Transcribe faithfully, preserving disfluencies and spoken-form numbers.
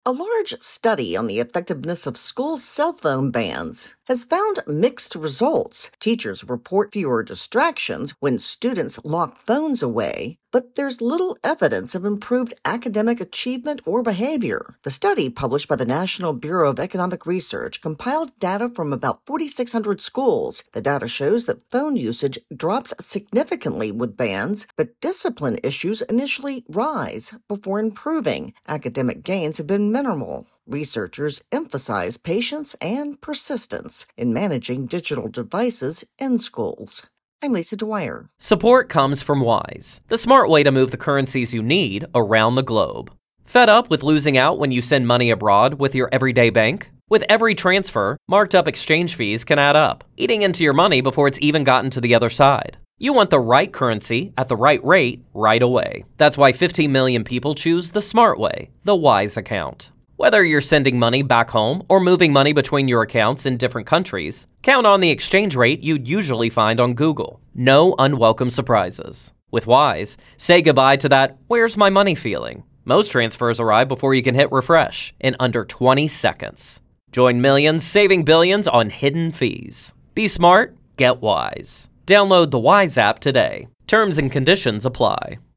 A large study on the effectiveness of school cell phone bans has found mixed results. Teachers report fewer distractions when students lock phones away, but there's little evidence of improved academic achievement or behavior. The study, published by the National Bureau of Economic Research, compiled data from about four thousand six hundred schools. The data shows that phone usage drops significantly with bans, but discipline issues initially rise before improving. Academic gains have been minimal. Researchers emphasize patience and persistence in managing digital devices in schools. I'm Lisa Dwyer. Support comes from Wise, the smart way to move the currencies you need around the globe. Fed up with losing out when you send money abroad with your everyday bank? With every transfer, marked up exchange fees can add up, eating into your money before it's even gotten to the other side. You want the right currency at the right rate right away. That's why fifteen million people choose the smart way, the Wise account. Whether you're sending money back home or moving money between your accounts in different countries, count on the exchange rate you'd usually find on Google. No unwelcome surprises. With Wise, say goodbye to that "where's my money" feeling. Most transfers arrive before you can hit refresh in under twenty seconds. Join millions saving billions on hidden fees. Be smart, get Wise. Download the Wise app today. Terms and conditions apply.